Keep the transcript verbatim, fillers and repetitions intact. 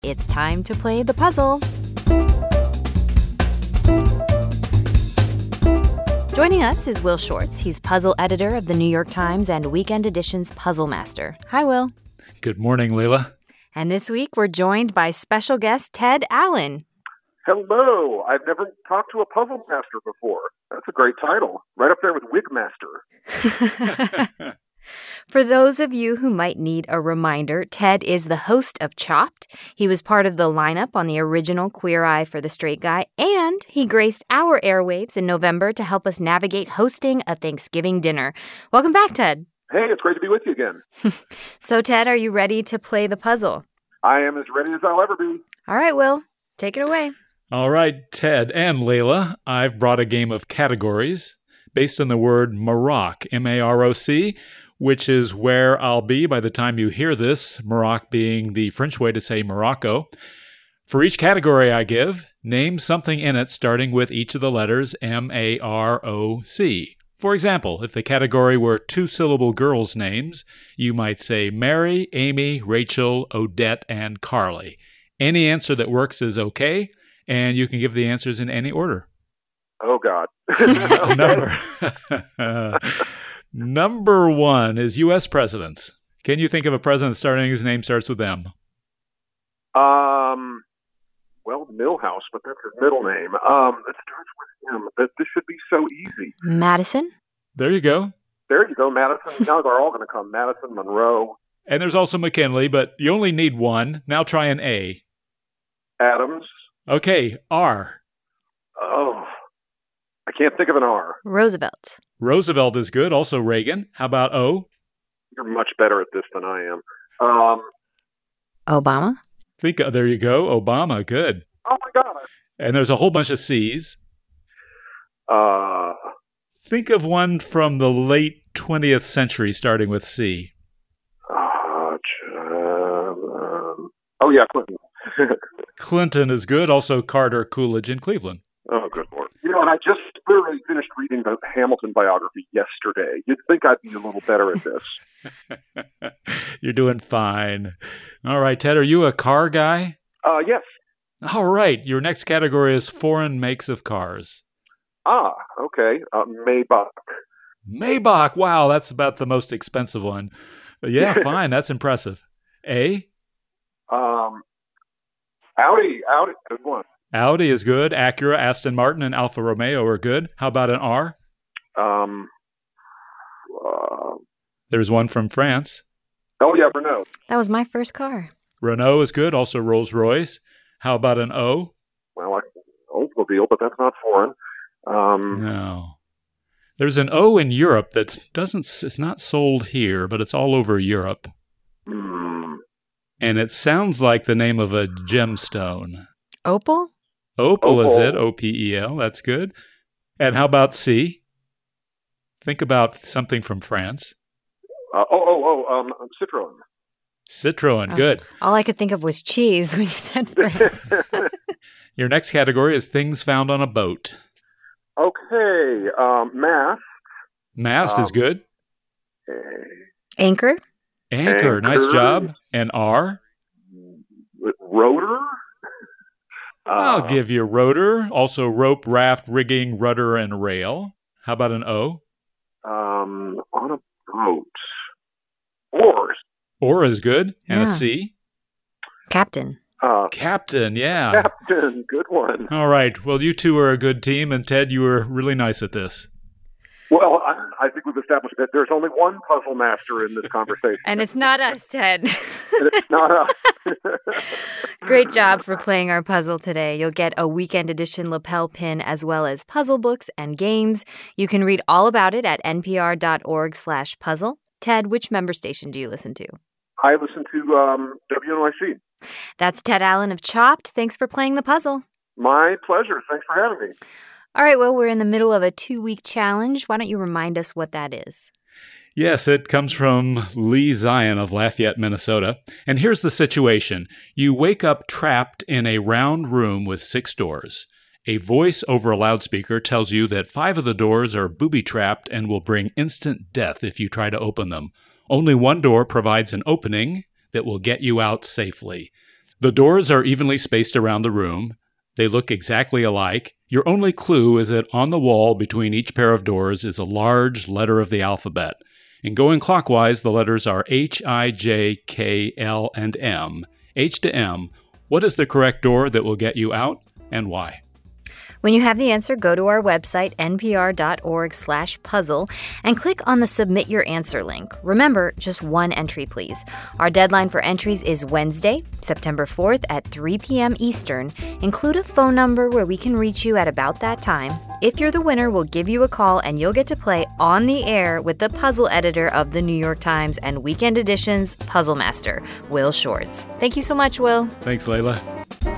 It's time to play the puzzle. Joining us is Will Shortz. He's puzzle editor of the New York Times and Weekend Edition's Puzzle Master. Hi, Will. Good morning, Leila. And this week, we're joined by special guest Ted Allen. Hello. I've never talked to a puzzle master before. That's a great title. Right up there with Wig Master. For those of you who might need a reminder, Ted is the host of Chopped. He was part of the lineup on the original Queer Eye for the Straight Guy, and he graced our airwaves in November to help us navigate hosting a Thanksgiving dinner. Welcome back, Ted. Hey, it's great to be with you again. So, Ted, are you ready to play the puzzle? I am as ready as I'll ever be. All right, Will, take it away. All right, Ted and Leila, I've brought a game of categories based on the word Maroc, M A R O C, which is where I'll be by the time you hear this, Maroc being the French way to say Morocco. For each category I give, name something in it starting with each of the letters M A R O C. For example, if the category were two-syllable girls' names, you might say Mary, Amy, Rachel, Odette, and Carly. Any answer that works is okay, and you can give the answers in any order. Oh, God. Number, number one is U S presidents. Can you think of a president starting his name starts with M? Um, well, Milhouse, but that's his middle name. Um, it starts with M. This this should be so easy. Madison? There you go. There you go, Madison. Now they're all going to come. Madison, Monroe. And there's also McKinley, but you only need one. Now try an A. Adams. Okay, R. Oh, I can't think of an R. Roosevelt. Roosevelt is good. Also Reagan. How about O? You're much better at this than I am. Um, Obama? Think, uh, there you go. Obama. Good. Oh, my God. And there's a whole bunch of C's. Uh, Think of one from the late twentieth century starting with C. uh, um, oh, yeah, Clinton. Clinton is good. Also Carter, Coolidge, and Cleveland. Oh, good Lord. You know, and I just literally finished reading the Hamilton biography yesterday. You'd think I'd be a little better at this. You're doing fine. All right, Ted, are you a car guy? Uh, yes. All right. Your next category is foreign makes of cars. Ah, okay. Uh, Maybach. Maybach. Wow, that's about the most expensive one. Yeah, fine. That's impressive. A? Um, Audi. Audi. Good one. Audi is good. Acura, Aston Martin, and Alfa Romeo are good. How about an R? Um, uh, There's one from France. oh, yeah, Renault. That was my first car. Renault is good. Also Rolls-Royce. How about an O? Well, like Oldsmobile, but that's not foreign. Um, No. There's an O in Europe that doesn't, it's not sold here, but it's all over Europe. hmm, And it sounds like the name of a gemstone. Opal? Opal, Opal. is it? O P E L. That's good. And how about C? Think about something from France. uh, oh, oh, oh, um, Citroen. Citroen. Oh. Good. All I could think of was cheese when you said France. Your next category is things found on a boat. Okay, um, Mast. Mast is Um, good. eh, Anchor? Anchor. Nice Anchor. job. And R? Rotor. I'll Uh, give you rotor. Also rope, raft, rigging, rudder, and rail. How about an O? Um, on a boat. Oars. Oar is good. And Yeah. a C? Captain. Uh, Captain, yeah. Captain. Good one. All right. Well, you two are a good team, and Ted, you were really nice at this. Well, I, I think we've established that there's only one puzzle master in this conversation. And it's not us, Ted. And it's not us. Great job for playing our puzzle today. You'll get a Weekend Edition lapel pin as well as puzzle books and games. You can read all about it at npr.org slash puzzle. Ted, which member station do you listen to? I listen to um, W N Y C. That's Ted Allen of Chopped. Thanks for playing the puzzle. My pleasure. Thanks for having me. All right, well, we're in the middle of a two-week challenge. Why don't you remind us what that is? Yes, it comes from Lee Zion of Lafayette, Minnesota. And here's the situation. You wake up trapped in a round room with six doors. A voice over a loudspeaker tells you that five of the doors are booby-trapped and will bring instant death if you try to open them. Only one door provides an opening that will get you out safely. The doors are evenly spaced around the room. They look exactly alike. Your only clue is that on the wall between each pair of doors is a large letter of the alphabet. And going clockwise, the letters are H, I, J, K, L, and M. H to M. What is the correct door that will get you out, and why? When you have the answer, go to our website, npr.org slash puzzle, and click on the Submit Your Answer link. Remember, just one entry, please. Our deadline for entries is Wednesday, September fourth at three p.m. Eastern. Include a phone number where we can reach you at about that time. If you're the winner, we'll give you a call, and you'll get to play on the air with the puzzle editor of the New York Times and Weekend Edition's Puzzle Master, Will Shortz. Thank you so much, Will. Thanks, Layla.